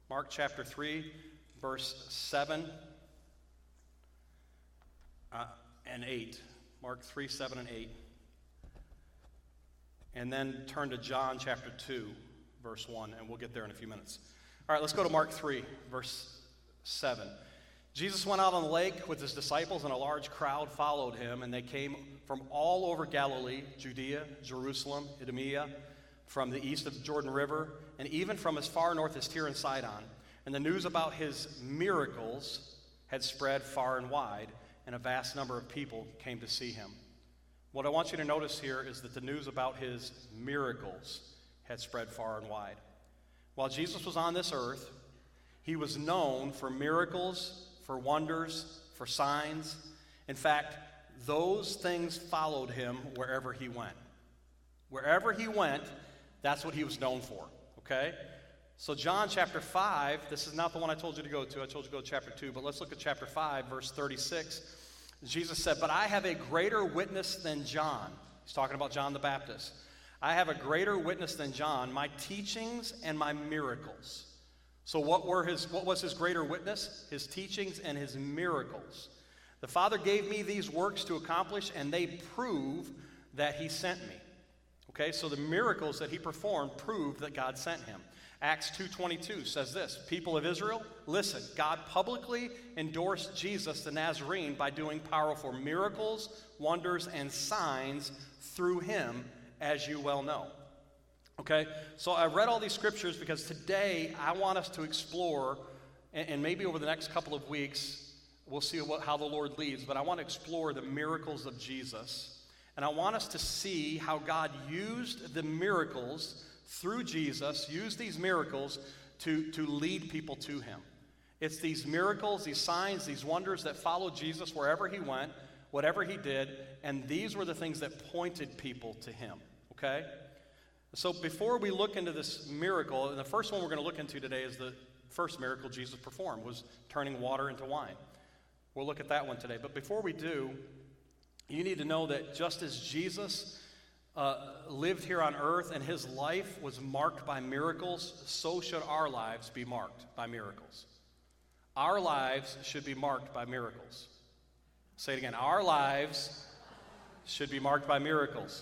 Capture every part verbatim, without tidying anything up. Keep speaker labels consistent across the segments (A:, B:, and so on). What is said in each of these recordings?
A: Mark chapter three, verse seven uh, and eight. Mark three, seven, and eight. And then turn to John chapter two, verse one, and we'll get there in a few minutes. All right, let's go to Mark three, verse seven. Jesus went out on the lake with his disciples, and a large crowd followed him, and they came from all over Galilee, Judea, Jerusalem, Idumea, from the east of the Jordan River, and even from as far north as Tyre and Sidon. And the news about his miracles had spread far and wide, and a vast number of people came to see him. What I want you to notice here is that the news about his miracles had spread far and wide. While Jesus was on this earth, he was known for miracles, for wonders, for signs. In fact, those things followed him wherever he went. Wherever he went, that's what he was known for, okay? So John chapter five, this is not the one I told you to go to. I told you to go to chapter two, but let's look at chapter five, verse thirty-six. Jesus said, "But I have a greater witness than John." He's talking about John the Baptist. "I have a greater witness than John, my teachings and my miracles." So what were his what was his greater witness? His teachings and his miracles. "The Father gave me these works to accomplish, and they prove that he sent me." Okay, so the miracles that he performed proved that God sent him. Acts two twenty-two says this, "People of Israel, listen, God publicly endorsed Jesus the Nazarene by doing powerful miracles, wonders, and signs through him, as you well know." Okay, so I read all these scriptures because today I want us to explore, and, and maybe over the next couple of weeks, we'll see what, how the Lord leads, but I want to explore the miracles of Jesus. And I want us to see how God used the miracles through Jesus, used these miracles to, to lead people to him. It's these miracles, these signs, these wonders that followed Jesus wherever he went, whatever he did, and these were the things that pointed people to him, okay? So before we look into this miracle, and the first one we're going to look into today is the first miracle Jesus performed, was turning water into wine. We'll look at that one today. But before we do, you need to know that just as Jesus uh, lived here on earth and his life was marked by miracles, so should our lives be marked by miracles. Our lives should be marked by miracles. Say it again. Our lives should be marked by miracles.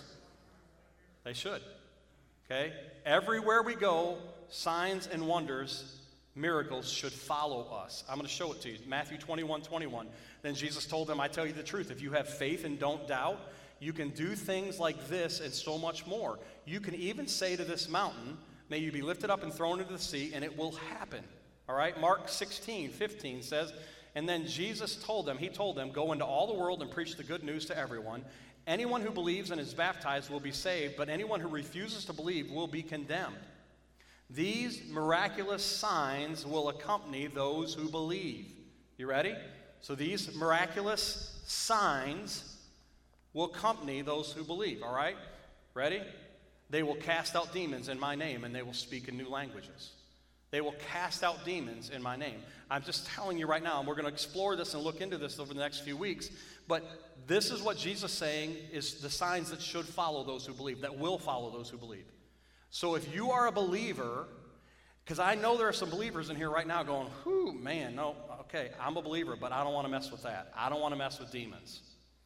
A: They should. Okay? Everywhere we go, signs and wonders, miracles should follow us. I'm going to show it to you. Matthew twenty-one twenty-one. Then Jesus told them, "I tell you the truth, if you have faith and don't doubt, you can do things like this and so much more. You can even say to this mountain, 'May you be lifted up and thrown into the sea,' and it will happen." All right? Mark sixteen fifteen says, "And then Jesus told them, he told them, 'Go into all the world and preach the good news to everyone. Anyone who believes and is baptized will be saved, but anyone who refuses to believe will be condemned. These miraculous signs will accompany those who believe.'" You ready? So these miraculous signs will accompany those who believe, all right? Ready? "They will cast out demons in my name, and they will speak in new languages." They will cast out demons in my name. I'm just telling you right now, and we're going to explore this and look into this over the next few weeks, but this is what Jesus is saying is the signs that should follow those who believe, that will follow those who believe. So if you are a believer, because I know there are some believers in here right now going, whew, man, no, okay, I'm a believer, but I don't want to mess with that. I don't want to mess with demons.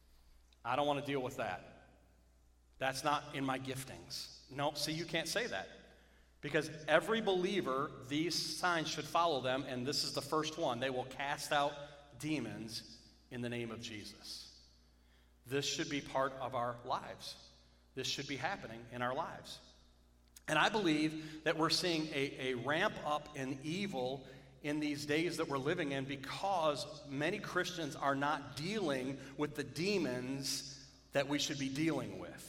A: I don't want to deal with that. That's not in my giftings. No, see, you can't say that. Because every believer, these signs should follow them, and this is the first one. They will cast out demons in the name of Jesus. This should be part of our lives. This should be happening in our lives. And I believe that we're seeing a, a ramp up in evil in these days that we're living in because many Christians are not dealing with the demons that we should be dealing with.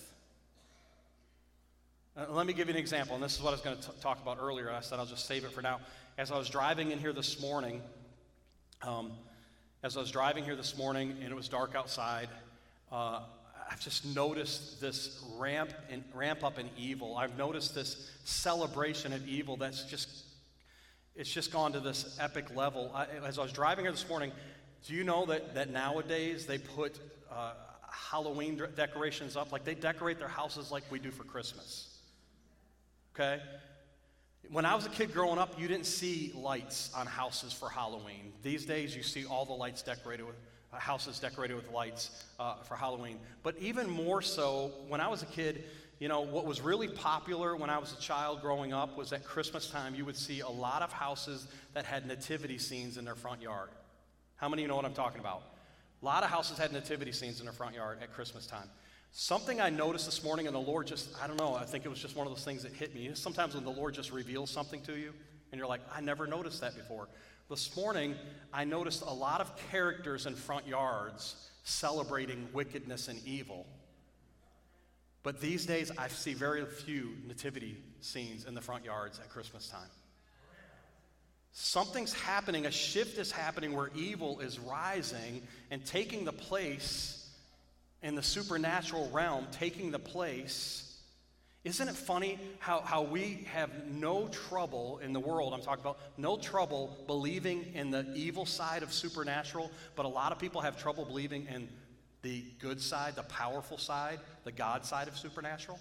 A: Uh, let me give you an example, and this is what I was going to talk about earlier. I said I'll just save it for now. As I was driving in here this morning, um, as I was driving here this morning and it was dark outside, uh, I've just noticed this ramp and ramp up in evil. I've noticed this celebration of evil that's just, it's just gone to this epic level. I, as I was driving here this morning, do you know that, that nowadays they put uh, Halloween decorations up? Like they decorate their houses like we do for Christmas. Okay? When I was a kid growing up, you didn't see lights on houses for Halloween. These days, you see all the lights decorated with, uh, houses decorated with lights uh, for Halloween. But even more so, when I was a kid, you know, what was really popular when I was a child growing up was at Christmas time, you would see a lot of houses that had nativity scenes in their front yard. How many of you know what I'm talking about? A lot of houses had nativity scenes in their front yard at Christmas time. Something I noticed this morning, and the Lord just, I don't know, I think it was just one of those things that hit me. Sometimes when the Lord just reveals something to you, and you're like, I never noticed that before. This morning, I noticed a lot of characters in front yards celebrating wickedness and evil. But these days, I see very few nativity scenes in the front yards at Christmas time. Something's happening, a shift is happening where evil is rising and taking the place in the supernatural realm, taking the place. Isn't it funny how, how we have no trouble in the world, I'm talking about, no trouble believing in the evil side of supernatural, but a lot of people have trouble believing in the good side, the powerful side, the God side of supernatural?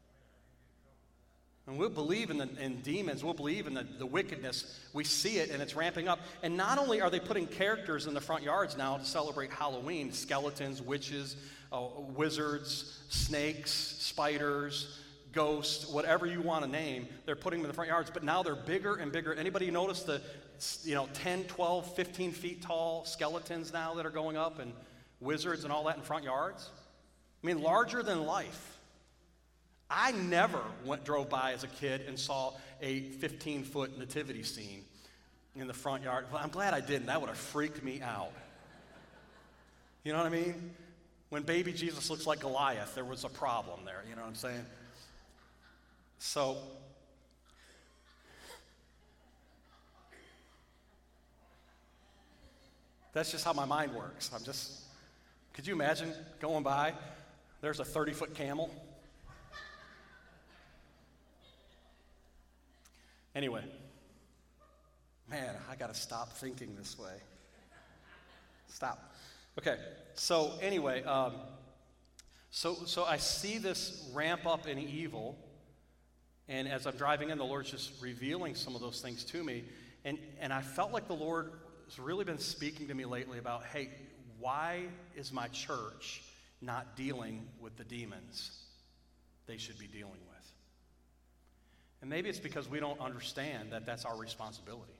A: And we'll believe in, the, in demons, we'll believe in the, the wickedness. We see it and it's ramping up. And not only are they putting characters in the front yards now to celebrate Halloween, skeletons, witches, uh, wizards, snakes, spiders, ghosts, whatever you want to name, they're putting them in the front yards. But now they're bigger and bigger. Anybody notice the you know, ten, twelve, fifteen feet tall skeletons now that are going up, and wizards and all that in front yards? I mean, larger than life. I never went, drove by as a kid and saw a fifteen-foot nativity scene in the front yard. Well, I'm glad I didn't. That would have freaked me out. You know what I mean? When baby Jesus looks like Goliath, there was a problem there. You know what I'm saying? So, that's just how my mind works. I'm just, could you imagine going by? There's a thirty-foot camel. Anyway, man, I got to stop thinking this way. Stop. Okay, so anyway, um, so so I see this ramp up in evil, and as I'm driving in, the Lord's just revealing some of those things to me, and, and I felt like the Lord has really been speaking to me lately about, hey, why is my church not dealing with the demons they should be dealing with? And maybe it's because we don't understand that that's our responsibility.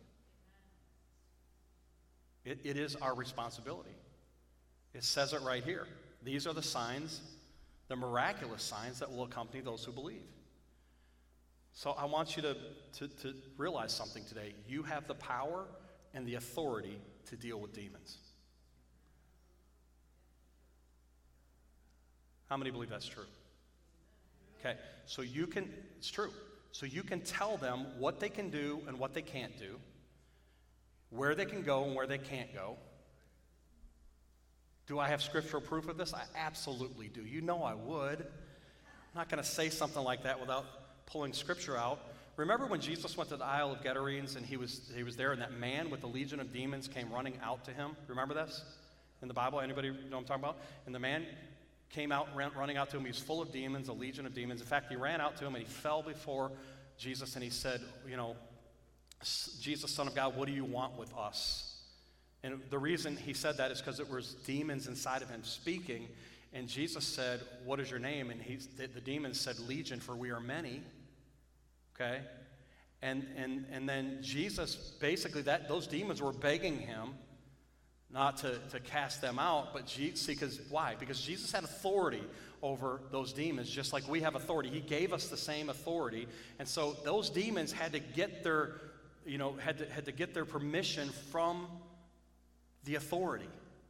A: It, it is our responsibility. It says it right here. These are the signs, the miraculous signs that will accompany those who believe. So I want you to, to, to realize something today. You have the power and the authority to deal with demons. How many believe that's true? Okay, so you can, it's true. So you can tell them what they can do and what they can't do, where they can go and where they can't go. Do I have scriptural proof of this? I absolutely do. You know I would. I'm not going to say something like that without pulling scripture out. Remember when Jesus went to the Isle of Gadarenes and he was he was there and that man with the legion of demons came running out to him? Remember this in the Bible? Anybody know what I'm talking about? And the man came out ran, running out to him. He was full of demons, a legion of demons. In fact, he ran out to him and he fell before Jesus and he said, you know, Jesus, Son of God, what do you want with us? And the reason he said that is because it was demons inside of him speaking. And Jesus said, what is your name? And he, the, the demons said, Legion, for we are many. Okay? And and and then Jesus, basically, that those demons were begging him not to, to cast them out. But Jesus, see, because why? Because Jesus had authority over those demons, just like we have authority. He gave us the same authority. And so those demons had to get their, you know, had to, had to get their permission from the authority.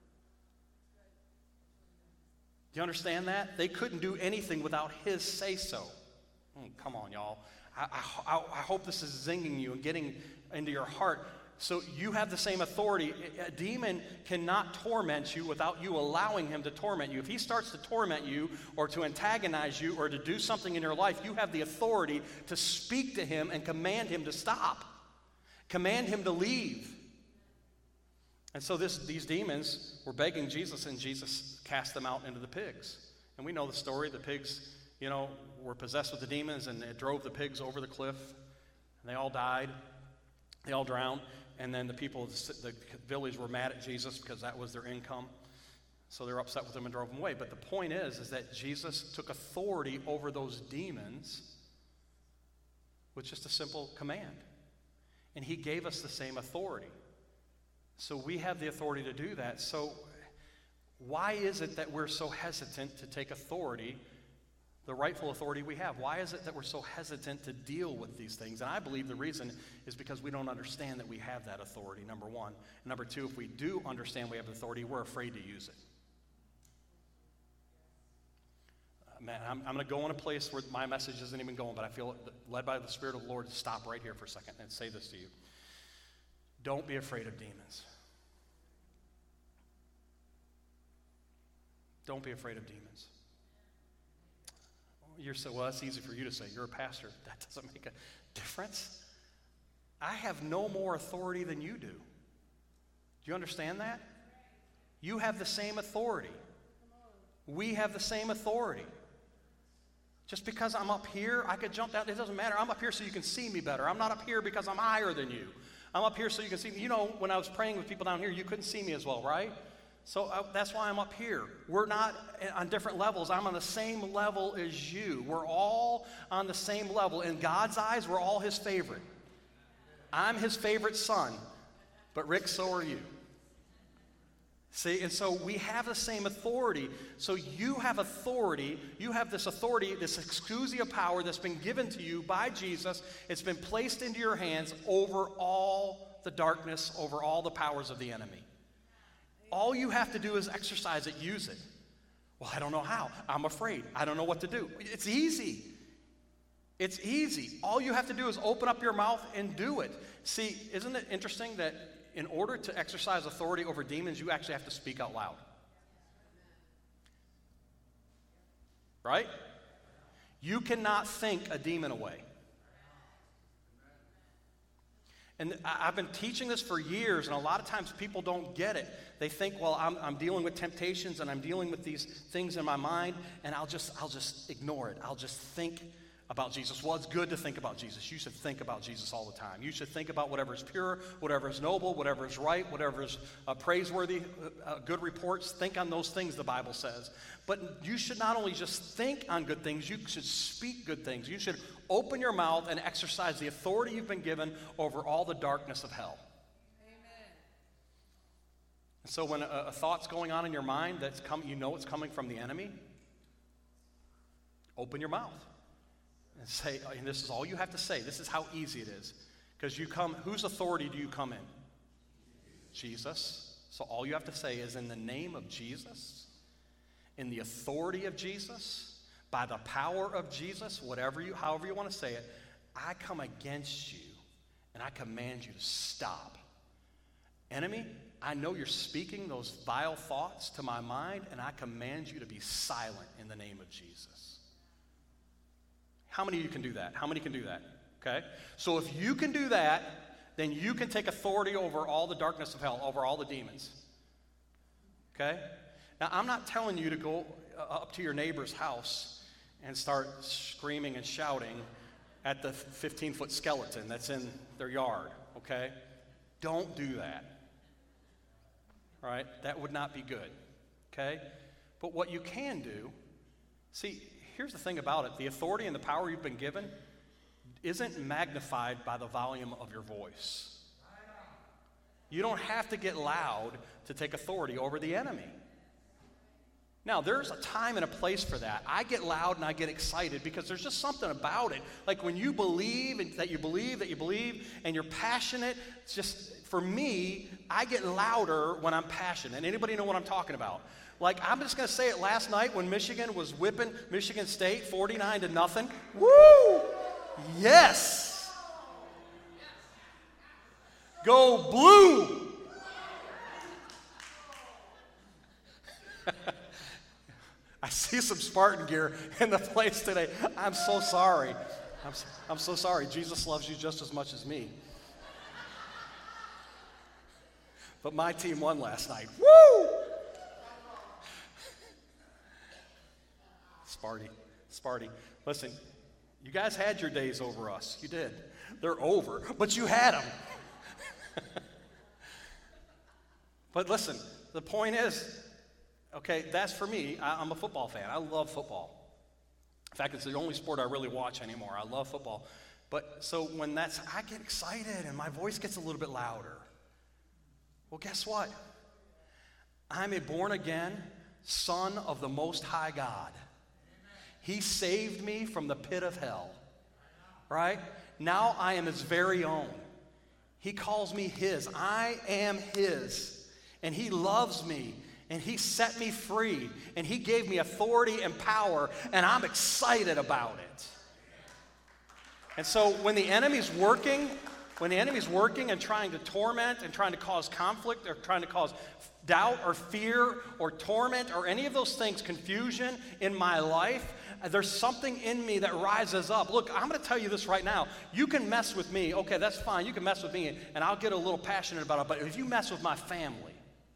A: Do you understand that? They couldn't do anything without his say-so. Oh, come on, y'all. I, I, I hope this is zinging you and getting into your heart. So you have the same authority. A demon cannot torment you without you allowing him to torment you. If he starts to torment you or to antagonize you or to do something in your life, you have the authority to speak to him and command him to stop. Command him to leave. And so this, these demons were begging Jesus, and Jesus cast them out into the pigs. And we know the story. The pigs, you know, were possessed with the demons, and it drove the pigs over the cliff. And they all died. They all drowned. And then the people, the village were mad at Jesus because that was their income. So they were upset with him and drove him away. But the point is, is that Jesus took authority over those demons with just a simple command. And he gave us the same authority. So we have the authority to do that. So why is it that we're so hesitant to take authority, the rightful authority we have? Why is it that we're so hesitant to deal with these things? And I believe the reason is because we don't understand that we have that authority, number one. And number two, if we do understand we have authority, we're afraid to use it. Uh, man, I'm, I'm going to go in a place where my message isn't even going, but I feel led by the Spirit of the Lord to stop right here for a second and say this to you. Don't be afraid of demons. Don't be afraid of demons. You're so, well, that's easy for you to say. You're a pastor. That doesn't make a difference. I have no more authority than you do. Do you understand that? You have the same authority. We have the same authority. Just because I'm up here, I could jump down. It doesn't matter. I'm up here so you can see me better. I'm not up here because I'm higher than you. I'm up here so you can see me. You know, when I was praying with people down here, you couldn't see me as well, right? So uh, that's why I'm up here. We're not on different levels. I'm on the same level as you. We're all on the same level. In God's eyes, we're all his favorite. I'm his favorite son. But Rick, so are you. See, and so we have the same authority. So you have authority. You have this authority, this exousia power that's been given to you by Jesus. It's been placed into your hands over all the darkness, over all the powers of the enemy. All you have to do is exercise it, use it. Well, I don't know how. I'm afraid. I don't know what to do. It's easy. It's easy. All you have to do is open up your mouth and do it. See, isn't it interesting that in order to exercise authority over demons, you actually have to speak out loud? Right? You cannot think a demon away. And I've been teaching this for years, and a lot of times people don't get it. They think, well, I'm, I'm dealing with temptations, and I'm dealing with these things in my mind, and I'll just, I'll just ignore it. I'll just think about Jesus. Well, it's good to think about Jesus. You should think about Jesus all the time. You should think about whatever is pure, whatever is noble, whatever is right, whatever is uh, praiseworthy, uh, good reports. Think on those things, the Bible says. But you should not only just think on good things, you should speak good things. You should open your mouth and exercise the authority you've been given over all the darkness of hell. Amen. And so when a, a thought's going on in your mind that's come, you know it's coming from the enemy, open your mouth. And say, and this is all you have to say. This is how easy it is. Because you come, whose authority do you come in? Jesus. So all you have to say is in the name of Jesus, in the authority of Jesus, by the power of Jesus, whatever you, however you want to say it, I come against you and I command you to stop. Enemy, I know you're speaking those vile thoughts to my mind, and I command you to be silent in the name of Jesus. How many of you can do that? How many can do that? Okay? So if you can do that, then you can take authority over all the darkness of hell, over all the demons. Okay? Now, I'm not telling you to go up to your neighbor's house and start screaming and shouting at the fifteen-foot skeleton that's in their yard. Okay? Don't do that. All right? That would not be good. Okay? But what you can do, see, here's the thing about it. The authority and the power you've been given isn't magnified by the volume of your voice. You don't have to get loud to take authority over the enemy. Now, there's a time and a place for that. I get loud and I get excited because there's just something about it. Like when you believe and that you believe that you believe and you're passionate, it's just, for me, I get louder when I'm passionate. And anybody know what I'm talking about? Like, I'm just going to say it, last night when Michigan was whipping Michigan State forty-nine to nothing. Woo! Yes! Go blue! I see some Spartan gear in the place today. I'm so sorry. I'm, I'm so sorry. Jesus loves you just as much as me. But my team won last night. Woo! Sparty, Sparty. Listen, You guys had your days over us. You did. They're over, but you had them. But listen, the point is, okay, that's for me. I, I'm a football fan. I love football. In fact, it's the only sport I really watch anymore. I love football. But so when that's, I get excited and my voice gets a little bit louder. Well, guess what? I'm a born-again son of the Most High God. He saved me from the pit of hell, right? Now I am his very own. He calls me his. I am his. And he loves me. And he set me free. And he gave me authority and power. And I'm excited about it. And so when the enemy's working, when the enemy's working and trying to torment and trying to cause conflict or trying to cause doubt or fear or torment or any of those things, confusion in my life, there's something in me that rises up. Look, I'm going to tell you this right now. You can mess with me. Okay, that's fine. You can mess with me, and I'll get a little passionate about it. But if you mess with my family,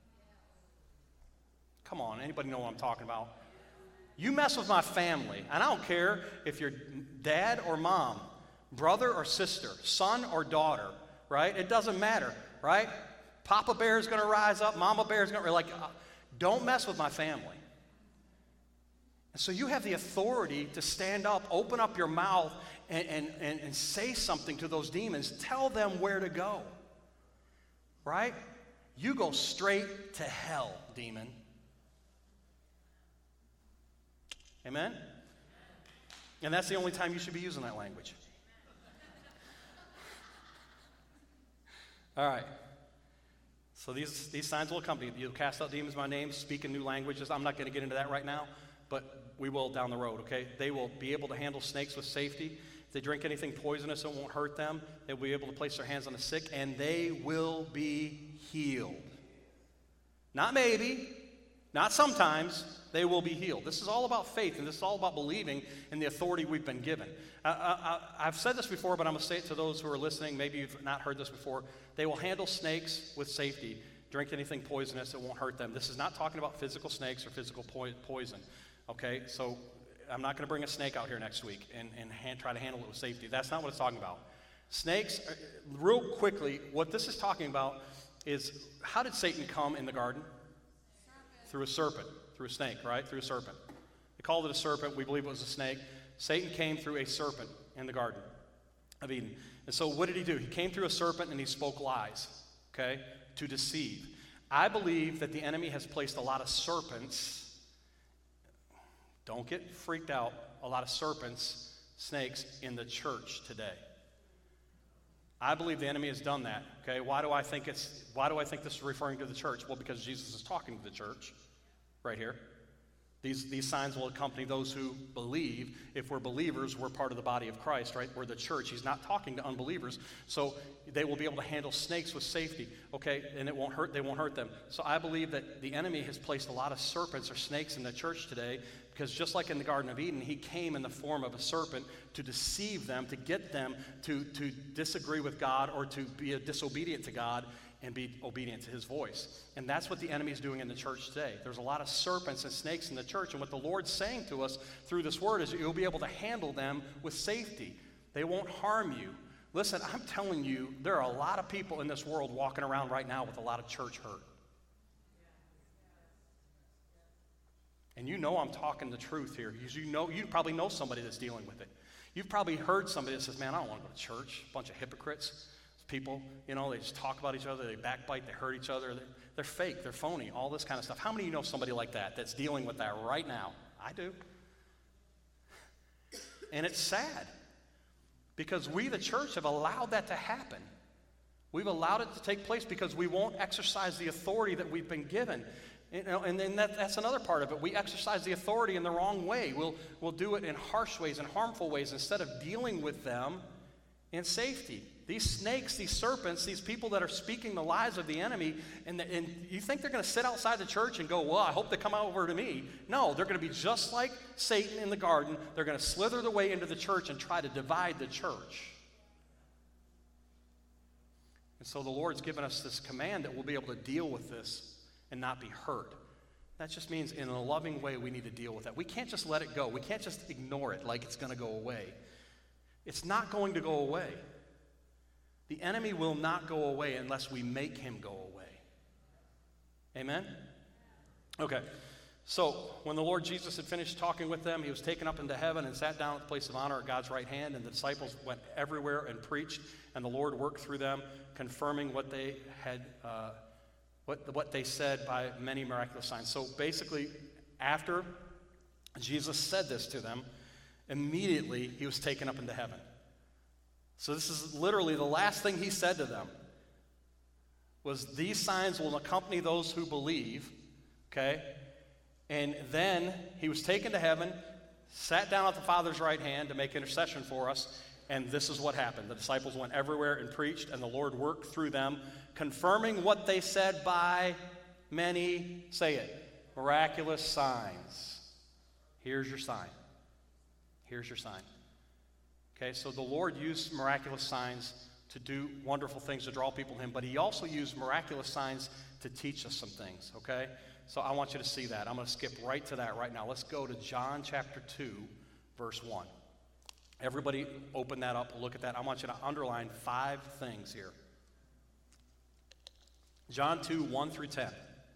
A: come on, anybody know what I'm talking about? You mess with my family, and I don't care if you're dad or mom, brother or sister, son or daughter, right? It doesn't matter, right? Papa Bear is going to rise up. Mama Bear is going to, like, uh, don't mess with my family. And so you have the authority to stand up, open up your mouth, and, and, and, and say something to those demons. Tell them where to go, right? You go straight to hell, demon. Amen? And that's the only time you should be using that language. All right. So these, these signs will accompany you. You'll cast out demons in my name, speak in new languages. I'm not going to get into that right now, but we will down the road, okay? They will be able to handle snakes with safety. If they drink anything poisonous, it won't hurt them. They'll be able to place their hands on the sick, and they will be healed. Not maybe, not sometimes, they will be healed. This is all about faith, and this is all about believing in the authority we've been given. I, I, I've said this before, but I'm going to say it to those who are listening. Maybe you've not heard this before. They will handle snakes with safety. Drink anything poisonous, it won't hurt them. This is not talking about physical snakes or physical po- poison. Okay, so I'm not going to bring a snake out here next week and, and hand, try to handle it with safety. That's not what it's talking about. Snakes, real quickly, what this is talking about is, how did Satan come in the garden? Serpent. Through a serpent, through a snake, right? Through a serpent. They called it a serpent. We believe it was a snake. Satan came through a serpent in the Garden of Eden. And so what did he do? He came through a serpent and he spoke lies, okay, to deceive. I believe that the enemy has placed a lot of serpents. Don't get freaked out. A lot of serpents, snakes, in the church today. I believe the enemy has done that. Okay, why do I think it's? Why do I think this is referring to the church? Well, because Jesus is talking to the church, right here. These these signs will accompany those who believe. If we're believers, we're part of the body of Christ, right? We're the church. He's not talking to unbelievers, so they will be able to handle snakes with safety. Okay, and it won't hurt. They won't hurt them. So I believe that the enemy has placed a lot of serpents or snakes in the church today. Because just like in the Garden of Eden, he came in the form of a serpent to deceive them, to get them to, to disagree with God or to be disobedient to God and be obedient to his voice. And that's what the enemy is doing in the church today. There's a lot of serpents and snakes in the church, and what the Lord's saying to us through this word is that you'll be able to handle them with safety. They won't harm you. Listen, I'm telling you, there are a lot of people in this world walking around right now with a lot of church hurt. And you know I'm talking the truth here, because you know you probably know somebody that's dealing with it. You've probably heard somebody that says, man, I don't want to go to church. A bunch of hypocrites. People, you know, they just talk about each other, they backbite, they hurt each other. They're, they're fake, they're phony, all this kind of stuff. How many of you know somebody like that that's dealing with that right now? I do. And it's sad, because we, the church, have allowed that to happen. We've allowed it to take place because we won't exercise the authority that we've been given. You know, and then that, that's another part of it. We exercise the authority in the wrong way. We'll, we'll do it in harsh ways and harmful ways instead of dealing with them in safety. These snakes, these serpents, these people that are speaking the lies of the enemy, and, the, and you think they're going to sit outside the church and go, well, I hope they come over to me. No, they're going to be just like Satan in the garden. They're going to slither their way into the church and try to divide the church. And so the Lord's given us this command that we'll be able to deal with this and not be hurt. That just means in a loving way we need to deal with that. We can't just let it go. We can't just ignore it like it's going to go away. It's not going to go away. The enemy will not go away unless we make him go away. Amen? Okay. So, when the Lord Jesus had finished talking with them, he was taken up into heaven and sat down at the place of honor at God's right hand, and the disciples went everywhere and preached, and the Lord worked through them, confirming what they had, uh, what, what they said by many miraculous signs. So basically, after Jesus said this to them, immediately he was taken up into heaven. So this is literally the last thing he said to them, was these signs will accompany those who believe, okay? And then he was taken to heaven, sat down at the Father's right hand to make intercession for us, and this is what happened. The disciples went everywhere and preached, and the Lord worked through them, confirming what they said by many, say it, miraculous signs. Here's your sign. Here's your sign. Okay, so the Lord used miraculous signs to do wonderful things to draw people to him, but he also used miraculous signs to teach us some things, okay? So I want you to see that. I'm going to skip right to that right now. Let's go to John chapter two, verse one. Everybody open that up, look at that. I want you to underline five things here. John two, one through ten.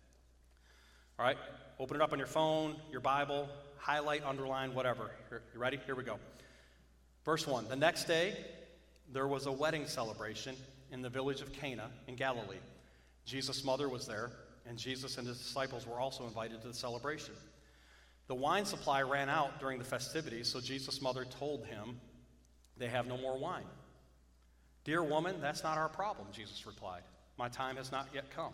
A: All right, open it up on your phone, your Bible, highlight, underline, whatever. Here, you ready? Here we go. Verse one, the next day there was a wedding celebration in the village of Cana in Galilee. Jesus' mother was there, and Jesus and his disciples were also invited to the celebration. The wine supply ran out during the festivities, so Jesus' mother told him, they have no more wine. Dear woman, that's not our problem, Jesus replied. My time has not yet come.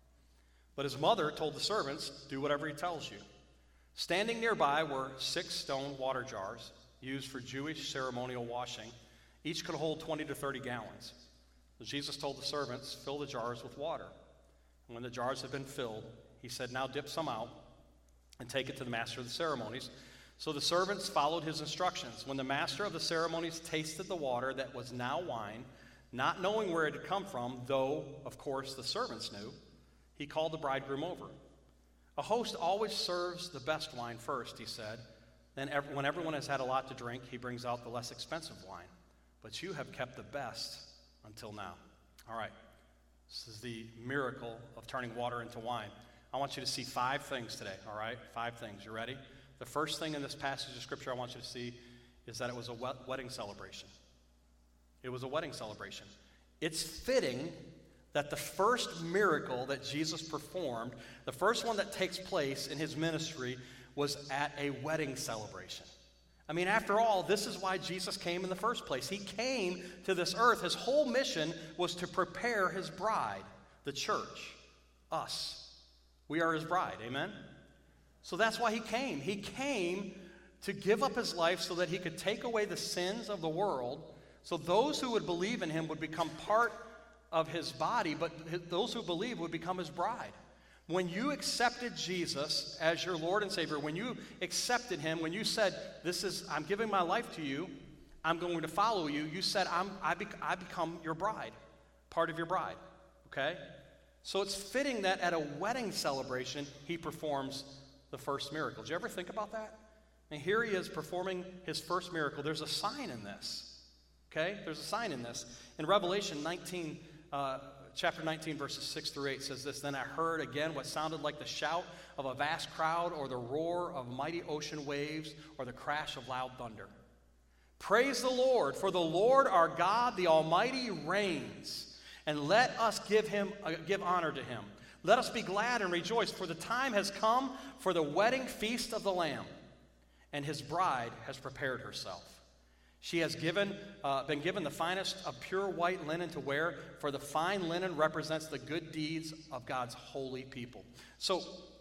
A: But his mother told the servants, do whatever he tells you. Standing nearby were six stone water jars used for Jewish ceremonial washing. Each could hold twenty to thirty gallons. So Jesus told the servants, fill the jars with water. And when the jars had been filled, he said, now dip some out and take it to the master of the ceremonies. So the servants followed his instructions. When the master of the ceremonies tasted the water that was now wine, not knowing where it had come from, though, of course, the servants knew, he called the bridegroom over. A host always serves the best wine first, he said. Then every, when everyone has had a lot to drink, he brings out the less expensive wine. But you have kept the best until now. All right. This is the miracle of turning water into wine. I want you to see five things today, all right? Five things. You ready? The first thing in this passage of Scripture I want you to see is that it was a wedding celebration. It was a wedding celebration. It's fitting that the first miracle that Jesus performed, the first one that takes place in his ministry, was at a wedding celebration. I mean, after all, this is why Jesus came in the first place. He came to this earth. His whole mission was to prepare his bride, the church, us. We are his bride, amen? So that's why he came. He came to give up his life so that he could take away the sins of the world, so those who would believe in him would become part of his body, but those who believe would become his bride. When you accepted Jesus as your Lord and Savior, when you accepted him, when you said, this is, I'm giving my life to you, I'm going to follow you, you said, I'm, I, be, I become your bride, part of your bride, okay? So it's fitting that at a wedding celebration, he performs the first miracle. Did you ever think about that? And here he is performing his first miracle. There's a sign in this, okay? There's a sign in this. In Revelation nineteen, uh, chapter nineteen, verses six through eight says this, then I heard again what sounded like the shout of a vast crowd or the roar of mighty ocean waves or the crash of loud thunder. Praise the Lord, for the Lord our God, the Almighty, reigns. And let us give him uh, give honor to him. Let us be glad and rejoice, for the time has come for the wedding feast of the Lamb, and his bride has prepared herself. She has given, uh, been given the finest of pure white linen to wear, for the fine linen represents the good deeds of God's holy people. So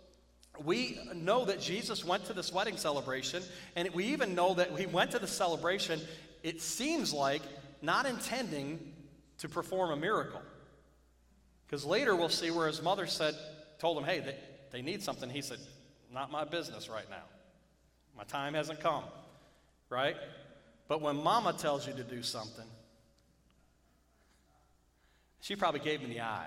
A: we know that Jesus went to this wedding celebration, and we even know that he went to the celebration, it seems like, not intending to perform a miracle. Because later we'll see where his mother said, told him, hey, they, they need something. He said, not my business right now. My time hasn't come, right? But when mama tells you to do something, she probably gave him the eye.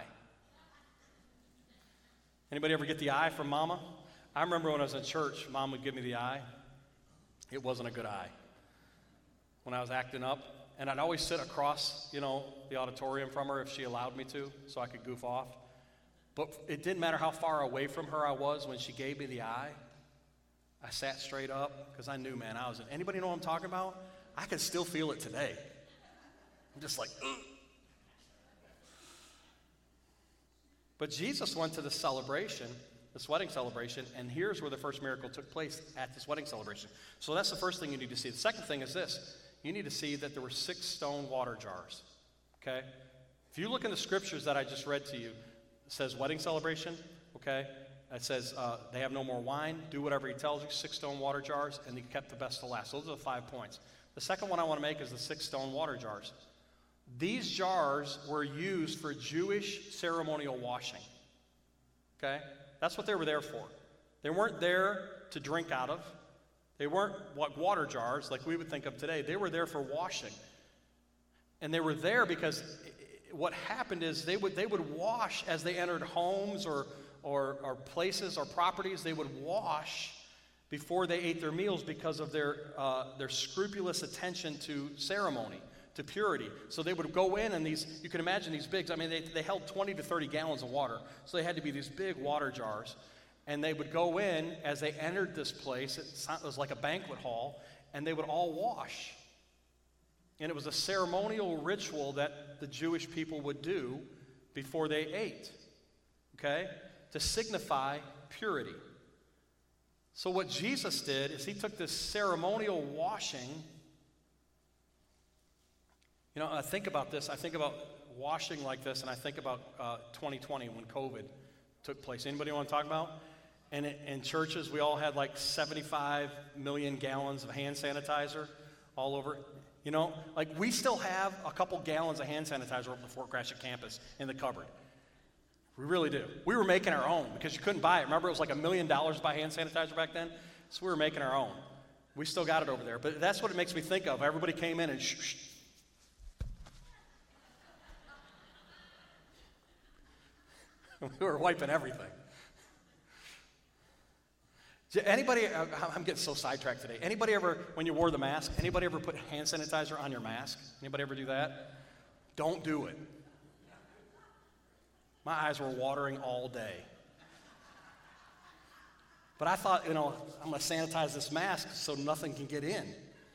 A: Anybody ever get the eye from mama? I remember when I was in church, mom would give me the eye. It wasn't a good eye. When I was acting up, and I'd always sit across, you know, the auditorium from her if she allowed me to, so I could goof off. But it didn't matter how far away from her I was when she gave me the eye. I sat straight up because I knew, man, I was in. Anybody know what I'm talking about? I can still feel it today. I'm just like, ugh. But Jesus went to the celebration, this wedding celebration, and here's where the first miracle took place, at this wedding celebration. So that's the first thing you need to see. The second thing is this. You need to see that there were six stone water jars, okay? If you look in the scriptures that I just read to you, it says wedding celebration, okay? It says uh, they have no more wine, do whatever he tells you, six stone water jars, and he kept the best to last. Those are the five points. The second one I want to make is the six stone water jars. These jars were used for Jewish ceremonial washing, okay? That's what they were there for. They weren't there to drink out of. They weren't like water jars like we would think of today. They were there for washing. And they were there because what happened is they would they would wash as they entered homes or, or, or places or properties. They would wash before they ate their meals because of their, uh, their scrupulous attention to ceremony, to purity. So they would go in and these, you can imagine these big, I mean, they, they held twenty to thirty gallons of water. So they had to be these big water jars. And they would go in as they entered this place. It was like a banquet hall, and they would all wash. And it was a ceremonial ritual that the Jewish people would do before they ate, okay, to signify purity. So what Jesus did is he took this ceremonial washing. You know, I think about this. I think about washing like this, and I think about uh, twenty twenty when COVID took place. Anybody want to talk about? And in churches, we all had like seventy-five million gallons of hand sanitizer all over. You know, like we still have a couple gallons of hand sanitizer over the Fort Gratiot campus in the cupboard. We really do. We were making our own because you couldn't buy it. Remember, it was like a million dollars to buy hand sanitizer back then? So we were making our own. We still got it over there. But that's what it makes me think of. Everybody came in and shh, shh. We were wiping everything. Anybody, I'm getting so sidetracked today. Anybody ever, when you wore the mask, anybody ever put hand sanitizer on your mask? Anybody ever do that? Don't do it. My eyes were watering all day. But I thought, you know, I'm going to sanitize this mask so nothing can get in.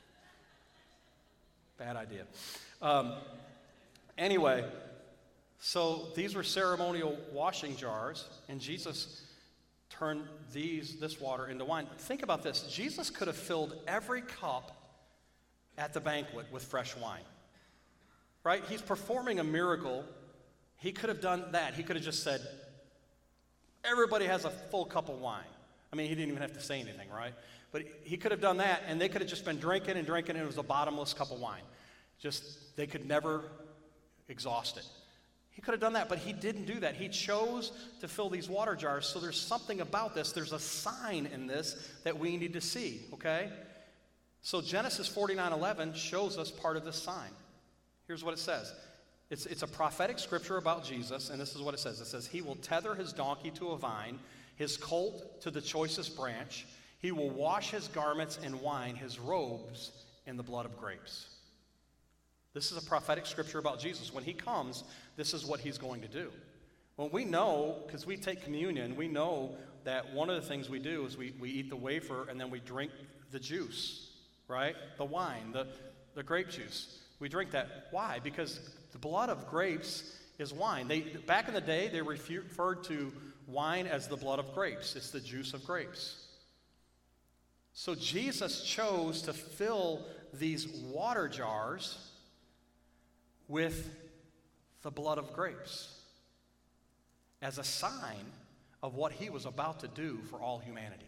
A: Bad idea. Um, anyway, so these were ceremonial washing jars, and Jesus turned these, this water into wine. Think about this. Jesus could have filled every cup at the banquet with fresh wine, right? He's performing a miracle. He could have done that. He could have just said, everybody has a full cup of wine. I mean, he didn't even have to say anything, right? But he could have done that, and they could have just been drinking and drinking, and it was a bottomless cup of wine. Just, they could never exhaust it. He could have done that, but he didn't do that. He chose to fill these water jars. So there's something about this. There's a sign in this that we need to see, okay? So Genesis forty-nine eleven shows us part of this sign. Here's what it says. It's, it's a prophetic scripture about Jesus, and this is what it says. It says, he will tether his donkey to a vine, his colt to the choicest branch. He will wash his garments in wine, his robes in the blood of grapes. This is a prophetic scripture about Jesus. When he comes, this is what he's going to do. Well, we know, because we take communion, we know that one of the things we do is we, we eat the wafer and then we drink the juice, right? The wine, the, the grape juice. We drink that. Why? Because the blood of grapes is wine. They, back in the day, they referred to wine as the blood of grapes. It's the juice of grapes. So Jesus chose to fill these water jars with the blood of grapes as a sign of what he was about to do for all humanity.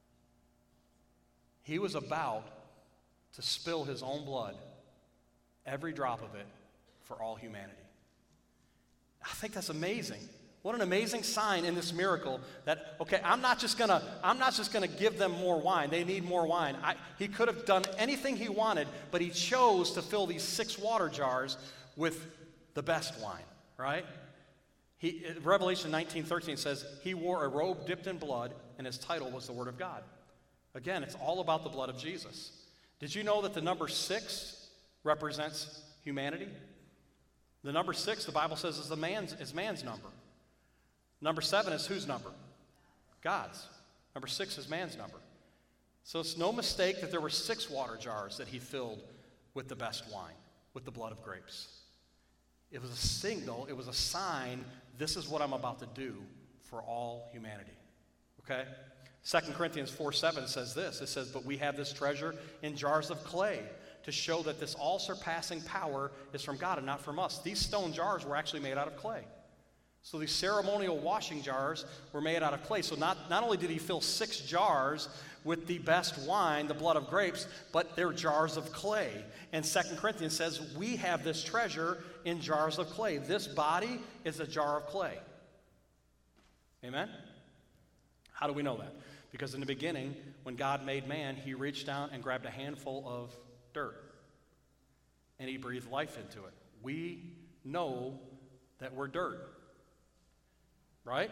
A: He was about to spill his own blood, every drop of it, for all humanity. I think that's amazing. What an amazing sign in this miracle that, okay, I'm not just gonna, I'm not just gonna give them more wine. They need more wine. I, he could have done anything he wanted, but he chose to fill these six water jars with the best wine, right? He, Revelation nineteen thirteen says, he wore a robe dipped in blood, and his title was the Word of God. Again, it's all about the blood of Jesus. Did you know that the number six represents humanity. The number six, the Bible says, is the man's is man's number. Number seven is whose number? God's. Number six is man's number. So it's no mistake that there were six water jars that he filled with the best wine, with the blood of grapes. It was a signal, it was a sign, this is what I'm about to do for all humanity. Okay? Second Corinthians four seven says this. It says, but we have this treasure in jars of clay to show that this all-surpassing power is from God and not from us. These stone jars were actually made out of clay. So these ceremonial washing jars were made out of clay. So not, not only did he fill six jars with the best wine, the blood of grapes, but they're jars of clay. And Second Corinthians says, we have this treasure in jars of clay. This body is a jar of clay. Amen? How do we know that? Because in the beginning, when God made man, he reached down and grabbed a handful of dirt. And he breathed life into it. We know that we're dirt. Right?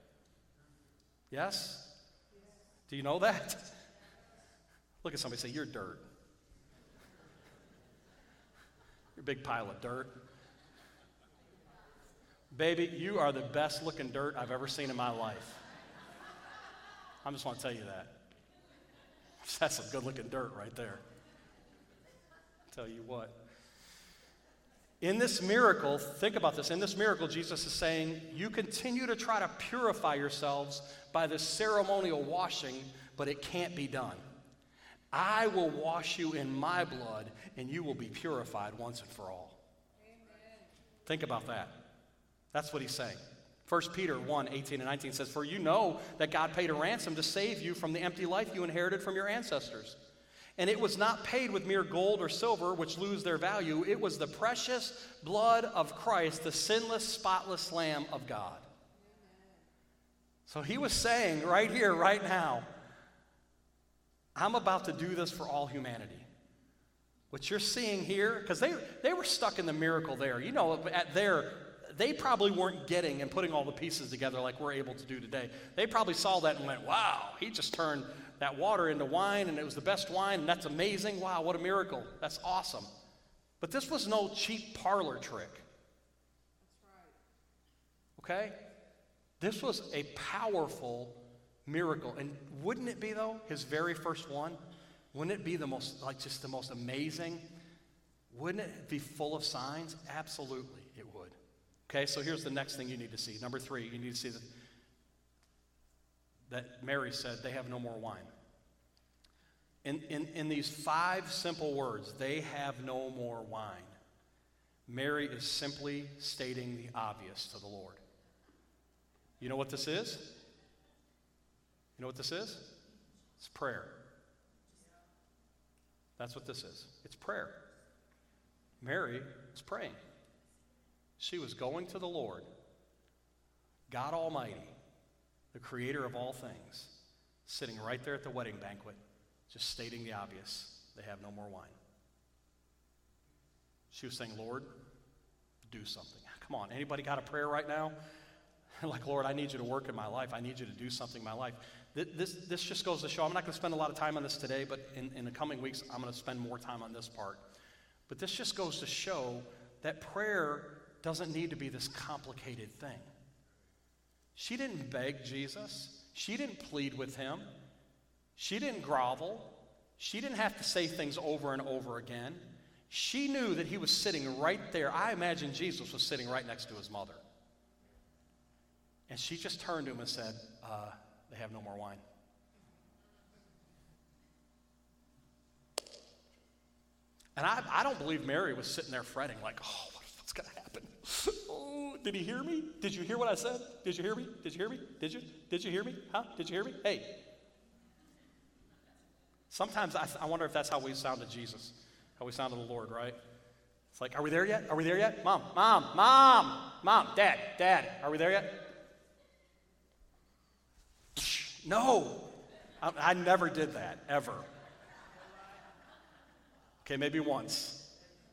A: Yes? Do you know that? Look at somebody and say, you're dirt. You're a big pile of dirt. Baby, you are the best looking dirt I've ever seen in my life. I just want to tell you that. That's some good looking dirt right there. Tell you what. In this miracle, think about this. In this miracle, Jesus is saying, you continue to try to purify yourselves by this ceremonial washing, but it can't be done. I will wash you in my blood, and you will be purified once and for all. Amen. Think about that. That's what he's saying. First Peter one, eighteen and nineteen says, for you know that God paid a ransom to save you from the empty life you inherited from your ancestors. And it was not paid with mere gold or silver, which lose their value. It was the precious blood of Christ, the sinless, spotless Lamb of God. So he was saying right here, right now, I'm about to do this for all humanity. What you're seeing here, because they, they were stuck in the miracle there. You know, at their, they probably weren't getting and putting all the pieces together like we're able to do today. They probably saw that and went, wow, he just turned that water into wine, and it was the best wine, and that's amazing. Wow, what a miracle. That's awesome. But this was no cheap parlor trick. That's right. Okay? This was a powerful miracle. And wouldn't it be, though, his very first one? Wouldn't it be the most, like just the most amazing? Wouldn't it be full of signs? Absolutely, it would. Okay, so here's the next thing you need to see. Number three, you need to see that, that Mary said, they have no more wine. In, in, in these five simple words, they have no more wine, Mary is simply stating the obvious to the Lord. You know what this is? You know what this is? It's prayer. That's what this is. It's prayer. Mary was praying. She was going to the Lord, God Almighty, the creator of all things, sitting right there at the wedding banquet, just stating the obvious. They have no more wine. She was saying, Lord, do something. Come on, anybody got a prayer right now? Like, Lord, I need you to work in my life. I need you to do something in my life. This, this just goes to show, I'm not going to spend a lot of time on this today, but in, in the coming weeks, I'm going to spend more time on this part. But this just goes to show that prayer doesn't need to be this complicated thing. She didn't beg Jesus. She didn't plead with him. She didn't grovel. She didn't have to say things over and over again. She knew that he was sitting right there. I imagine Jesus was sitting right next to his mother. And she just turned to him and said, uh, they have no more wine. And I, I don't believe Mary was sitting there fretting like, oh, what's going to happen? Oh, did he hear me? Did you hear what I said? Did you hear me? Did you hear me? Did you? Did you hear me? Huh? Did you hear me? Hey. Sometimes I, I wonder if that's how we sound to Jesus, how we sound to the Lord, right? It's like, are we there yet? Are we there yet? Mom, mom, mom, mom, dad, dad, are we there yet? No. I, I never did that, ever. Okay, maybe once.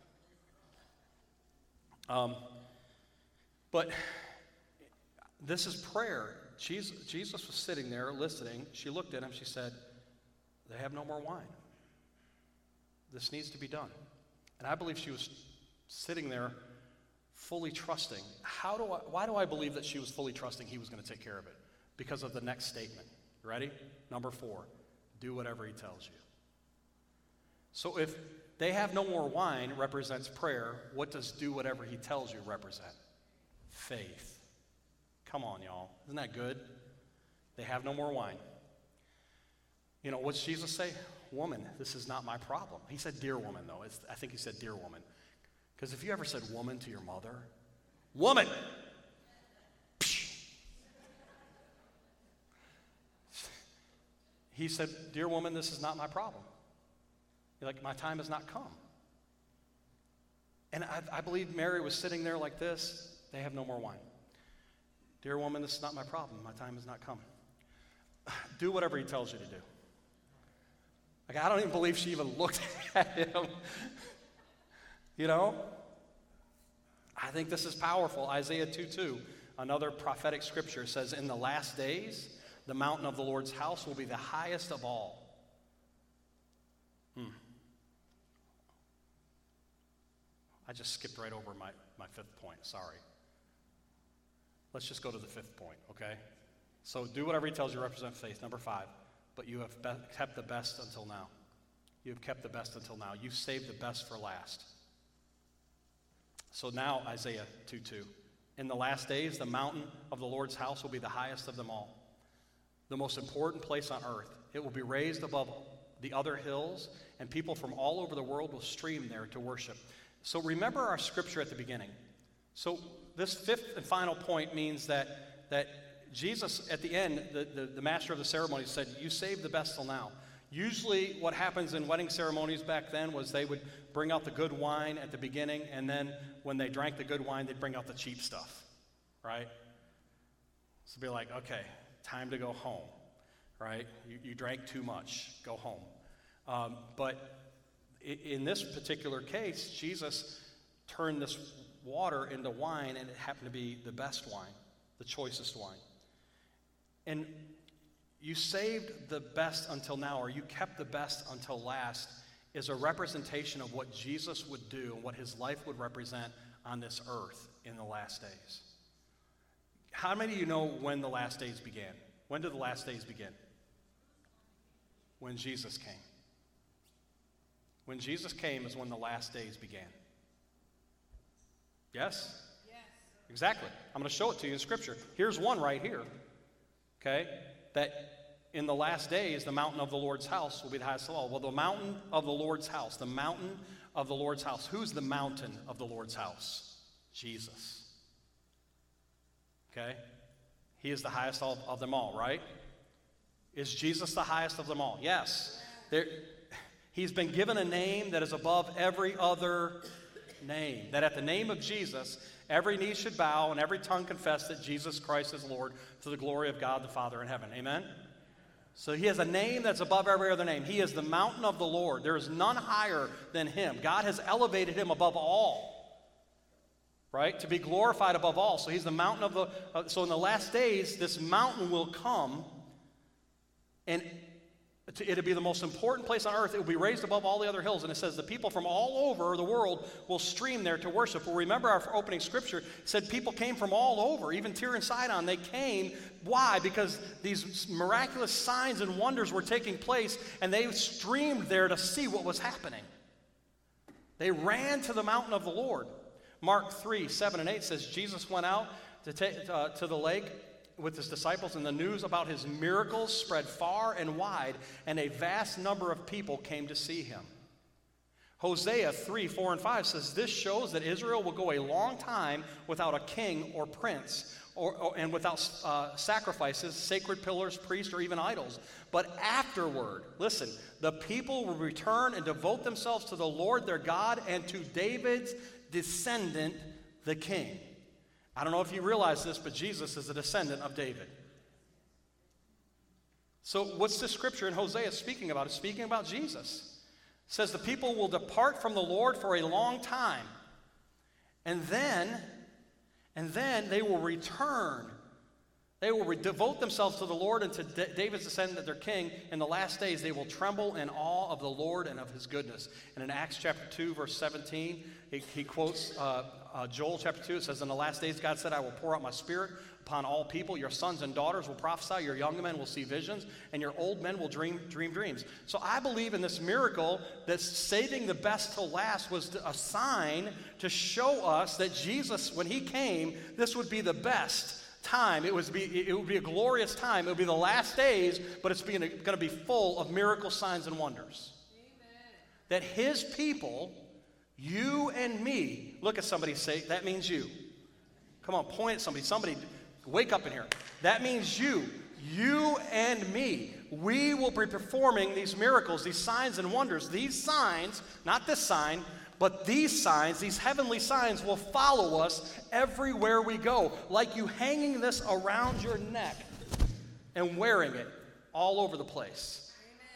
A: Um, but this is prayer. Jesus, Jesus was sitting there listening. She looked at him. She said, they have no more wine. This needs to be done. And I believe she was sitting there fully trusting. How do I, why do I believe that she was fully trusting he was going to take care of it? Because of the next statement. Ready? Number four, do whatever he tells you. So if they have no more wine represents prayer, what does do whatever he tells you represent? Faith. Come on, y'all. Isn't that good? They have no more wine. You know, what's Jesus say? Woman, this is not my problem. He said, dear woman, though. It's, I think he said, dear woman. Because if you ever said woman to your mother, woman! He said, dear woman, this is not my problem. You're like, my time has not come. And I, I believe Mary was sitting there like this. They have no more wine. Dear woman, this is not my problem. My time has not come. Do whatever he tells you to do. Like, I don't even believe she even looked at him. You know? I think this is powerful. Isaiah two two, another prophetic scripture, says, in the last days, the mountain of the Lord's house will be the highest of all. Hmm. I just skipped right over my, my fifth point. Sorry. Let's just go to the fifth point, okay? So do whatever he tells you represent faith. Number five, but you have be- kept the best until now. You have kept the best until now. You've saved the best for last. So now, Isaiah two two. In the last days, the mountain of the Lord's house will be the highest of them all, the most important place on earth. It will be raised above the other hills, and people from all over the world will stream there to worship. So remember our scripture at the beginning. So this fifth and final point means that, that Jesus, at the end, the, the, the master of the ceremony said, you saved the best till now. Usually what happens in wedding ceremonies back then was they would bring out the good wine at the beginning, and then when they drank the good wine, they'd bring out the cheap stuff, right? So be like, okay, time to go home, right? You, you drank too much, go home. Um, but in this particular case, Jesus turned this water into wine, and it happened to be the best wine, the choicest wine. And you saved the best until now, or you kept the best until last, is a representation of what Jesus would do and what his life would represent on this earth in the last days. How many of you know when the last days began? When did the last days begin? When Jesus came. When Jesus came is when the last days began. Yes? Yes. Exactly. I'm going to show it to you in Scripture. Here's one right here. Okay? That in the last days, the mountain of the Lord's house will be the highest of all. Well, the mountain of the Lord's house, the mountain of the Lord's house. Who's the mountain of the Lord's house? Jesus. Okay? He is the highest of, of them all, right? Is Jesus the highest of them all? Yes. There, he's been given a name that is above every other name. That at the name of Jesus, every knee should bow and every tongue confess that Jesus Christ is Lord, to the glory of God the Father in heaven. Amen? So he has a name that's above every other name. He is the mountain of the Lord. There is none higher than him. God has elevated him above all, right? To be glorified above all. So he's the mountain of the, uh, so in the last days, this mountain will come, and to, it'll be the most important place on earth. It will be raised above all the other hills. And it says the people from all over the world will stream there to worship. Well, remember our opening scripture said people came from all over, even Tyre and Sidon. They came. Why? Because these miraculous signs and wonders were taking place, and they streamed there to see what was happening. They ran to the mountain of the Lord. Mark three, seven and eight says Jesus went out to, ta- uh, to the lake with his disciples, and the news about his miracles spread far and wide, and a vast number of people came to see him. Hosea three, four and five says, this shows that Israel will go a long time without a king or prince, or, or, and without uh, sacrifices, sacred pillars, priests, or even idols. But afterward, listen, the people will return and devote themselves to the Lord their God and to David's descendant, the king. I don't know if you realize this, but Jesus is a descendant of David. So what's this scripture in Hosea speaking about? It's speaking about Jesus. It says the people will depart from the Lord for a long time, and then, and then they will return They will re- devote themselves to the Lord and to D- David's descendant, their king. In the last days, they will tremble in awe of the Lord and of his goodness. And in Acts chapter two, verse seventeen, he, he quotes uh, uh, Joel chapter two. It says, in the last days, God said, I will pour out my spirit upon all people. Your sons and daughters will prophesy. Your young men will see visions. And your old men will dream, dream dreams. So I believe in this miracle that saving the best till last was a sign to show us that Jesus, when he came, this would be the best time. It would be, it would be a glorious time. It would be the last days, but it's going to be full of miracle signs and wonders. Amen. That his people, you and me, look at somebody and say, that means you. Come on, point at somebody. Somebody, wake up in here. That means you. You and me. We will be performing these miracles, these signs and wonders. These signs, not this sign, but these signs, these heavenly signs, will follow us everywhere we go, like you hanging this around your neck and wearing it all over the place.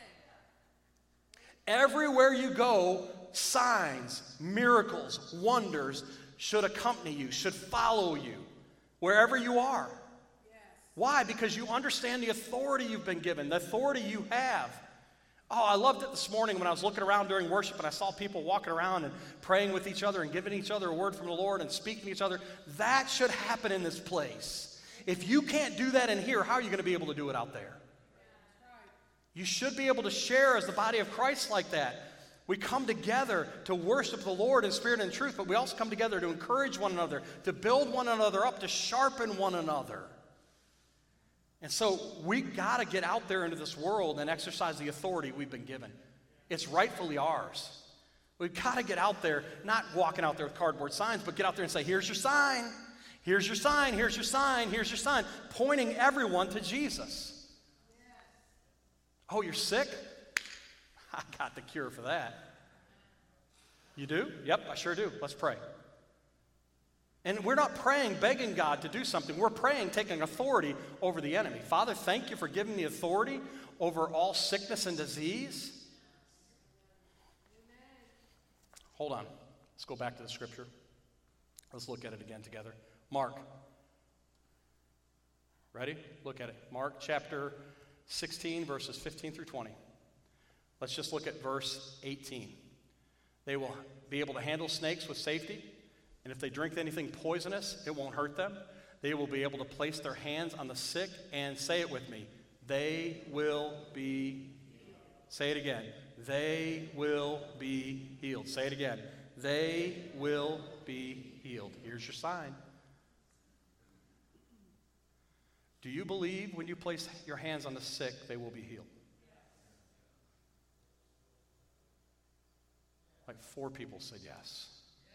A: Amen. Everywhere you go, signs, miracles, wonders should accompany you, should follow you, wherever you are. Yes. Why? Because you understand the authority you've been given, the authority you have. Oh, I loved it this morning when I was looking around during worship and I saw people walking around and praying with each other and giving each other a word from the Lord and speaking to each other. That should happen in this place. If you can't do that in here, how are you going to be able to do it out there? You should be able to share as the body of Christ like that. We come together to worship the Lord in spirit and truth, but we also come together to encourage one another, to build one another up, to sharpen one another. And so we got to get out there into this world and exercise the authority we've been given. It's rightfully ours. We've got to get out there, not walking out there with cardboard signs, but get out there and say, here's your sign, here's your sign, here's your sign, here's your sign, pointing everyone to Jesus. Oh, you're sick? I got the cure for that. You do? Yep, I sure do. Let's pray. And we're not praying, begging God to do something. We're praying, taking authority over the enemy. Father, thank you for giving me authority over all sickness and disease. Hold on. Let's go back to the scripture. Let's look at it again together. Mark. Ready? Look at it. Mark chapter sixteen, verses fifteen through twenty. Let's just look at verse eighteen. They will be able to handle snakes with safety. And if they drink anything poisonous, it won't hurt them. They will be able to place their hands on the sick and say it with me. They will be healed. Say it again. They will be healed. Say it again. They will be healed. Here's your sign. Do you believe when you place your hands on the sick, they will be healed? Like four people said yes.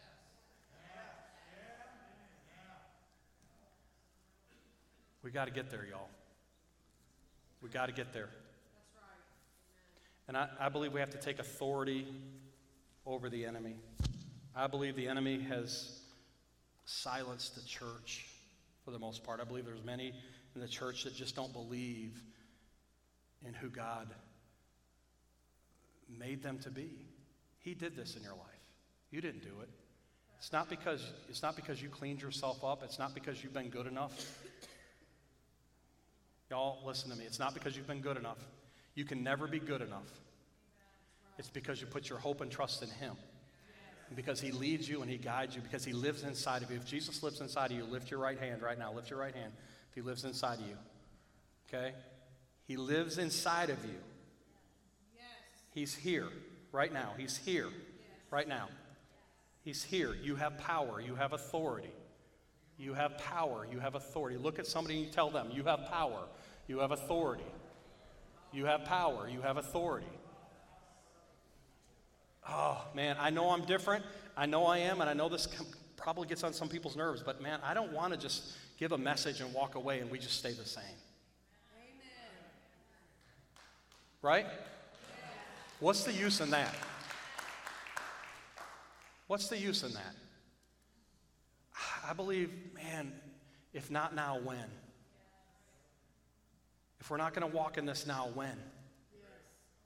A: We got to get there, y'all. We got to get there. That's right. And I, I believe we have to take authority over the enemy. I believe the enemy has silenced the church for the most part. I believe there's many in the church that just don't believe in who God made them to be. He did this in your life. You didn't do it. It's not because, it's not because you cleaned yourself up. It's not because you've been good enough. Y'all, listen to me. It's not because you've been good enough. You can never be good enough. It's because you put your hope and trust in him. And because he leads you and he guides you, because he lives inside of you. If Jesus lives inside of you, lift your right hand right now. Lift your right hand if he lives inside of you. Okay? He lives inside of you. He's here right now. He's here right now. He's here. You have power. You have authority. You have power. You have authority. Look at somebody and you tell them, you have power. You have authority. You have power. You have authority. Oh, man, I know I'm different. I know I am, and I know this com- probably gets on some people's nerves, but, man, I don't want to just give a message and walk away and we just stay the same. Amen. Right? What's the use in that? What's the use in that? I believe, man, if not now, when? If we're not going to walk in this now, when? Yes.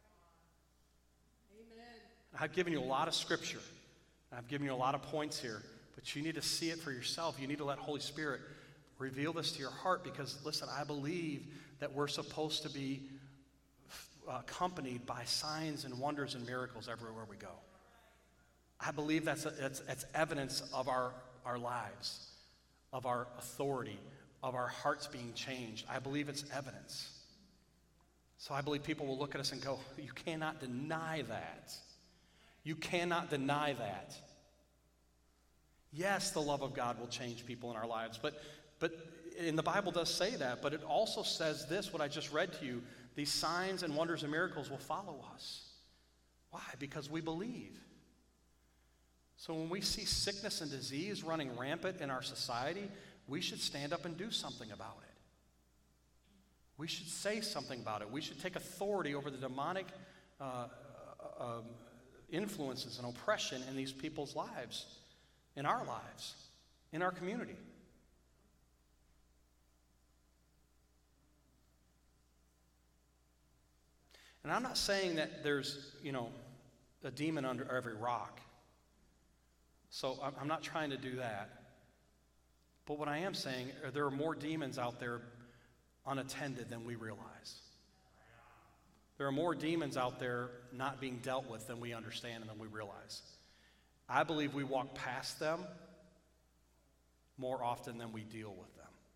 A: Amen. I've given you a lot of scripture. I've given you a lot of points here, but you need to see it for yourself. You need to let Holy Spirit Reveal this to your heart because, listen, I believe that we're supposed to be uh, accompanied by signs and wonders and miracles everywhere we go. I believe that's, a, that's, that's evidence of our, our lives, of our authority, of our hearts being changed. I believe it's evidence. So I believe people will look at us and go, you cannot deny that. You cannot deny that. Yes, the love of God will change people in our lives, but but and the Bible does say that, but it also says this, what I just read to you, these signs and wonders and miracles will follow us. Why? Because we believe. So when we see sickness and disease running rampant in our society, we should stand up and do something about it. We should say something about it. We should take authority over the demonic uh, uh, um, influences and oppression in these people's lives, in our lives, in our community. And I'm not saying that there's, you know, a demon under every rock. So I'm, I'm not trying to do that. But what I am saying, are there are more demons out there unattended than we realize. There are more demons out there not being dealt with than we understand and than we realize. I believe we walk past them more often than we deal with them.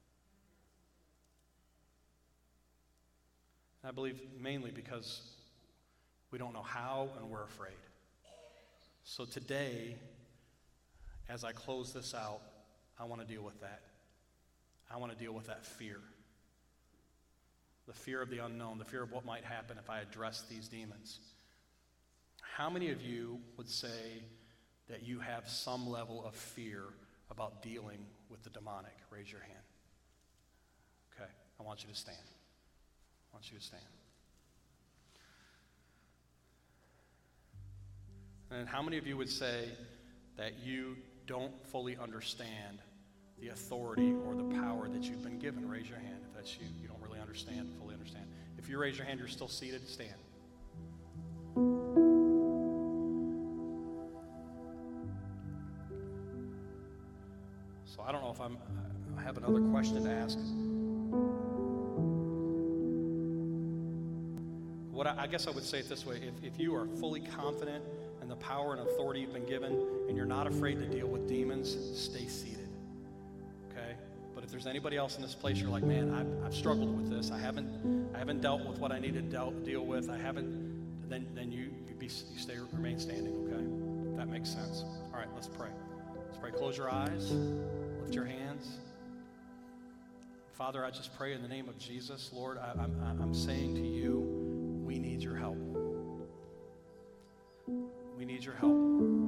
A: I believe mainly because we don't know how and we're afraid. So today, as I close this out, I want to deal with that. I want to deal with that fear. The fear of the unknown, the fear of what might happen if I address these demons. How many of you would say that you have some level of fear about dealing with the demonic? Raise your hand. Okay, I want you to stand. I want you to stand. And how many of you would say that you don't fully understand the authority or the power that you've been given? Raise your hand if that's you. You don't really understand, fully understand. If you raise your hand, you're still seated, stand. So I don't know if I'm, I have another question to ask. What I, I guess I would say it this way. If, if you are fully confident in the power and authority you've been given and you're not afraid to deal with demons, stay seated. Okay? But if there's anybody else in this place, you're like, man, I've, I've struggled with this. I haven't I haven't dealt with what I need to deal, deal with. I haven't, then then you you, be, you stay remain standing, okay? If that makes sense. All right, let's pray. Let's pray. Close your eyes. Lift your hands. Father, I just pray in the name of Jesus, Lord, I, I'm, I'm saying to you, we need your help. We need your help.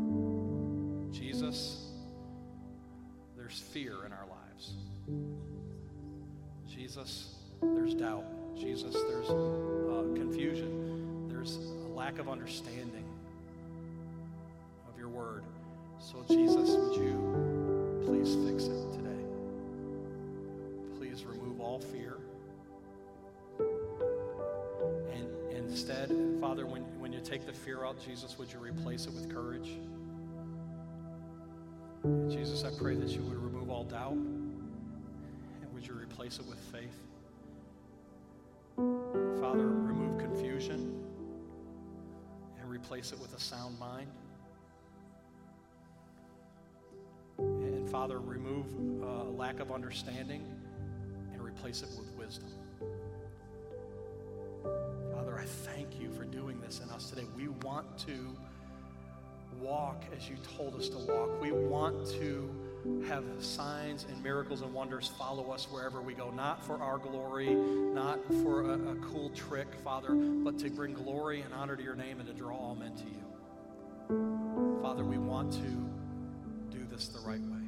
A: Jesus, there's fear in our lives. Jesus, there's doubt. Jesus, there's uh, confusion. There's a lack of understanding of your word. So Jesus, would you please fix it today? Please remove all fear. And instead, Father, when, when you take the fear out, Jesus, would you replace it with courage? Jesus, I pray that you would remove all doubt, and would you replace it with faith? Father, remove confusion and replace it with a sound mind. And Father, remove uh, lack of understanding and replace it with wisdom. Father, I thank you for doing this in us today. We want to walk as you told us to walk. We want to have signs and miracles and wonders follow us wherever we go, not for our glory, not for a, a cool trick, Father, but to bring glory and honor to your name and to draw all men to you. Father, we want to do this the right way.